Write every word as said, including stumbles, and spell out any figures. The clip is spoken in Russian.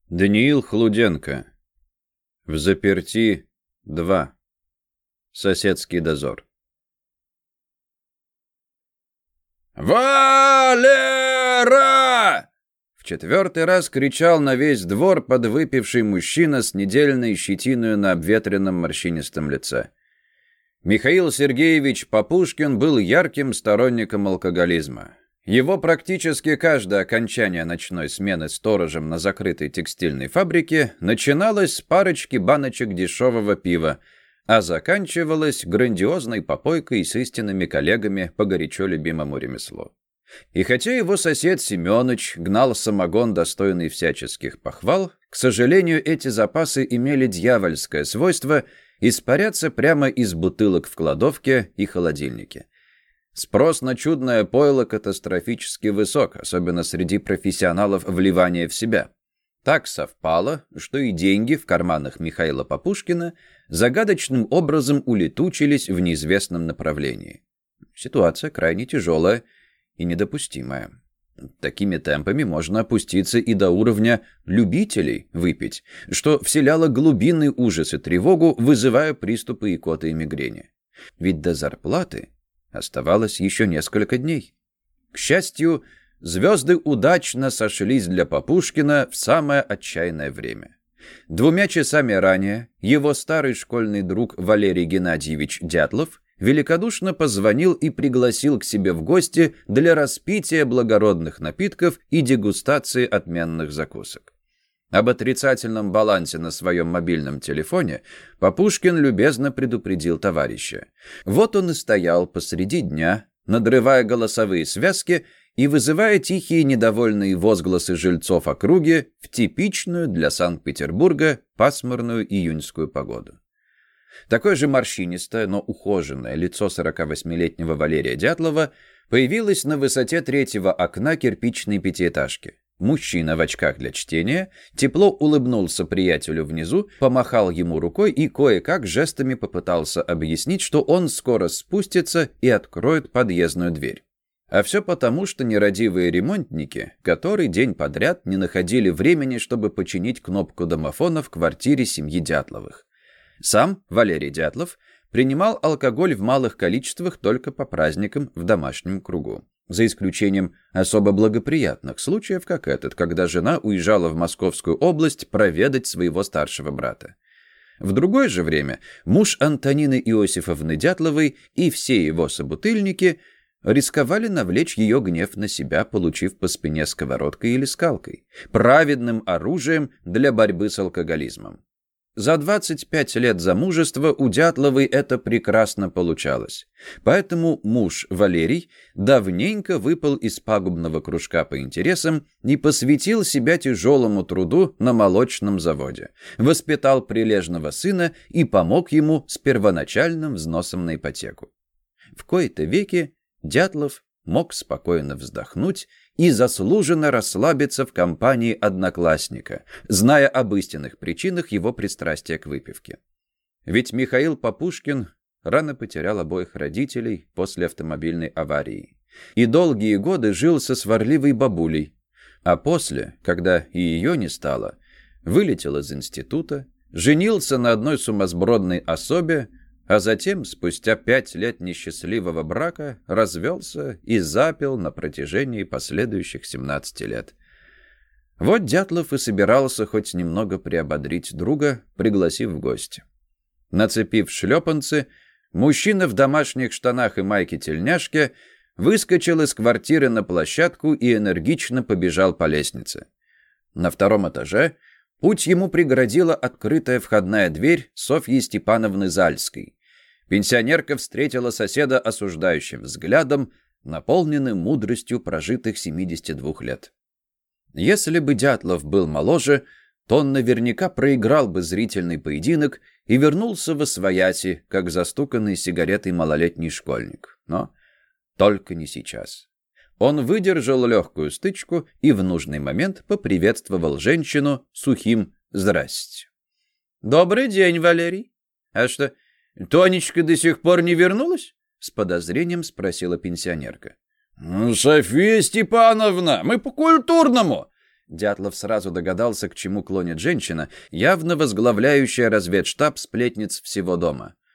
Даниил Хлуденко. Взаперти два. Соседский дозор. «Валера!» В четвертый раз кричал на весь двор подвыпивший мужчина с недельной щетиною на обветренном морщинистом лице. Михаил Сергеевич Папушкин был ярким сторонником алкоголизма. Его практически каждое окончание ночной смены сторожем на закрытой текстильной фабрике начиналось с парочки баночек дешевого пива, а заканчивалось грандиозной попойкой с истинными коллегами по горячо любимому ремеслу. И хотя его сосед Семёныч гнал самогон, достойный всяческих похвал, к сожалению, эти запасы имели дьявольское свойство испаряться прямо из бутылок в кладовке и холодильнике. Спрос на чудное пойло катастрофически высок, особенно среди профессионалов вливания в себя. Так совпало, что и деньги в карманах Михаила Папушкина загадочным образом улетучились в неизвестном направлении. Ситуация крайне тяжелая и недопустимая. Такими темпами можно опуститься и до уровня любителей выпить, что вселяло глубинный ужас и тревогу, вызывая приступы икоты и мигрени. Ведь до зарплаты оставалось еще несколько дней. К счастью, звезды удачно сошлись для Папушкина в самое отчаянное время. Двумя часами ранее его старый школьный друг Валерий Геннадьевич Дятлов великодушно позвонил и пригласил к себе в гости для распития благородных напитков и дегустации отменных закусок. Об отрицательном балансе на своем мобильном телефоне Папушкин любезно предупредил товарища. Вот он и стоял посреди дня, надрывая голосовые связки и вызывая тихие недовольные возгласы жильцов округи в типичную для Санкт-Петербурга пасмурную июньскую погоду. Такое же морщинистое, но ухоженное лицо сорокавосьмилетнего Валерия Дятлова появилось на высоте третьего окна кирпичной пятиэтажки. Мужчина в очках для чтения тепло улыбнулся приятелю внизу, помахал ему рукой и кое-как жестами попытался объяснить, что он скоро спустится и откроет подъездную дверь. А все потому, что нерадивые ремонтники который день подряд не находили времени, чтобы починить кнопку домофона в квартире семьи Дятловых. Сам Валерий Дятлов принимал алкоголь в малых количествах только по праздникам в домашнем кругу. За исключением особо благоприятных случаев, как этот, когда жена уезжала в Московскую область проведать своего старшего брата. В другое же время муж Антонины Иосифовны Дятловой и все его собутыльники рисковали навлечь ее гнев на себя, получив по спине сковородкой или скалкой, праведным оружием для борьбы с алкоголизмом. За двадцать пять лет замужества у Дятловой это прекрасно получалось. Поэтому муж Валерий давненько выпал из пагубного кружка по интересам и посвятил себя тяжелому труду на молочном заводе, воспитал прилежного сына и помог ему с первоначальным взносом на ипотеку. В кои-то веки Дятлов мог спокойно вздохнуть и заслуженно расслабиться в компании одноклассника, зная об истинных причинах его пристрастия к выпивке. Ведь Михаил Папушкин рано потерял обоих родителей после автомобильной аварии и долгие годы жил со сварливой бабулей, а после, когда и ее не стало, вылетел из института, женился на одной сумасбродной особе, а затем, спустя пять лет несчастливого брака, развелся и запил на протяжении последующих семнадцати лет. Вот Дятлов и собирался хоть немного приободрить друга, пригласив в гости. Нацепив шлепанцы, мужчина в домашних штанах и майке-тельняшке выскочил из квартиры на площадку и энергично побежал по лестнице. На втором этаже путь ему преградила открытая входная дверь Софьи Степановны Зальской. Пенсионерка встретила соседа осуждающим взглядом, наполненным мудростью прожитых семидесяти двух лет. Если бы Дятлов был моложе, то он наверняка проиграл бы зрительный поединок и вернулся восвояси, как застуканный сигаретой малолетний школьник. Но только не сейчас. Он выдержал легкую стычку и в нужный момент поприветствовал женщину сухим «здрасте». «Добрый день, Валерий. А что, Тонечка до сих пор не вернулась?» — с подозрением спросила пенсионерка. «Софья Степановна, мы по-культурному. Дятлов сразу догадался, к чему клонит женщина, явно возглавляющая разведштаб сплетниц всего дома.